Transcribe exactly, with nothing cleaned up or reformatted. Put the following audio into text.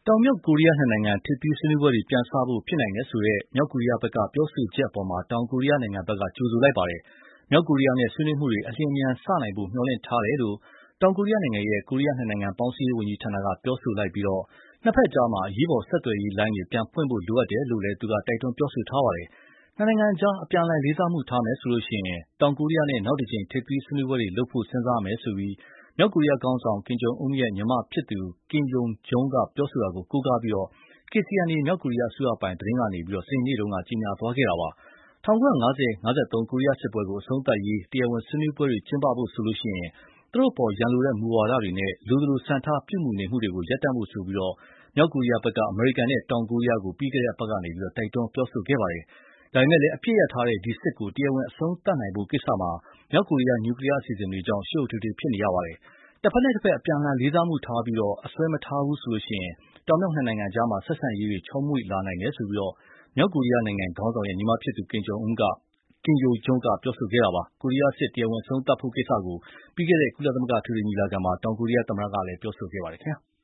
တောင်မြောက်ကိုရီးယားနှစ်နိုင်ငံထိပ်သီးဆွေးနွေးပွဲတွေပြန်စဖို့ဖြစ်နိုင်တယ်ဆိုတဲ့မြောက်ကိုရီးယားဘက်ကပြောဆိုချက်အပေါ် တောင်ကိုရီးယားနိုင်ငံဘက်ကကြိုဆိုလိုက်ပါတယ်။မြောက်ကိုရီးယားနဲ့ဆွေးနွေးမှုတွေအလျင်အမြန်စနိုင်ဖို့မျှော်လင့်ထားတယ်လို့တောင်ကိုရီးယားနိုင်ငံရဲ့ကိုရီးယားနှစ်နိုင်ငံပေါင်းစည်းရေးဝန်ကြီးဌာနကပြောဆိုလိုက်ပြီးနှစ်ဘက်ကြားအရေးပေါ်ဆက်သွယ်ရေးလိုင်းတွေပြန်ဖွင့်ဖို့လိုအပ်တယ်လို့လည်းသူကတိုက်တွန်းပြောဆိုထားပါတယ်။နှစ်နိုင်ငံကြားအပြန်အလှန်လေးစားမှုထားမယ်ဆိုရင်တောင်ကိုရီးယားနဲ့နောက်တကြိမ်ထိပ်သီးဆွေးနွေးပွဲတွေလုပ်ဖို့စဉ်းစားမယ်လို့မြောက်ကိုရီးယားခေါင်းဆောင်ကင်ဂျုံအွန်းရဲ့ညီမဖြစ်သူကင်ယုံဂျုံကပြောဆိုတာကိုကိုးကားပြီး ကေစီအန်အေ မြောက်ကိုရီးယားအစိုးရပိုင်သတင်းကနေ စနေနေ့ကကြေညာသွားခဲ့တာပါ။၁၉၅၀-၅၃ ကိုရီးယားစစ်ပွဲကိုအဆုံးသတ်ရေးတရားဝင်ဆွေးနွေးပွဲတွေကျင်းပဖို့ဆိုရင်သူတို့အပေါ်ရန်လိုတဲ့မူဝါဒတွေနဲ့လိုသလိုဆန်ထားပြုမူနေမှုတွေကိုရပ်တန့်ဖို့ဆိုပြီးမြောက်ကိုရီးယားဘက်ကအမေရိကန်နဲ့တောင်ကိုရီးယားကိုပြီးခဲ့တဲ့အပတ်ကတိုက်တွန်းပြောဆိုခဲ့ပါတယ်။ဒါပေမဲ့လည်းအပြစ်ရထားတဲ့ဒီစစ်ကိုတရားဝင်အဆုံးသတ်နိုင်ဖို့ကိစ္စမှာမြောက်ကိုရီးယားနျူကလီးယားအစီအစဉ်တွေကြောင့်ရှုပ်ရှုပ်ထွေးထွေးဖြစ်နေရပါတယ်။တဘက်နဲ့တဘက်အပြန်အလှန်လေးစားမှုထားပြီးအစွဲမထားဘူးဆိုရင်တောင်မြောက်နှစ်နိုင်ငံကြားဆက်ဆံရေးတွေချောမွေ့လာနိုင်တယ်လို့မြောက်ကိုရီးယားနိုင်ငံခေါင်းဆောင်ရဲ့ညီမဖြစ်သူကင်ဂျုံအွန်းကကင်ယုံဂျုံကပြောဆိုခဲ့တာပါ။ကိုရီးယားစစ်တရားဝင်အဆုံးသတ်ဖို့ကိစ္စကိုပြီးခဲ့တဲ့ကုလသမဂ္ဂအထွေထွေညီလာခံမှာတောင်ကိုရီးယားသမ္မတကလည်းပြောဆိုခဲ့ပါတယ်ခင်ဗျာ။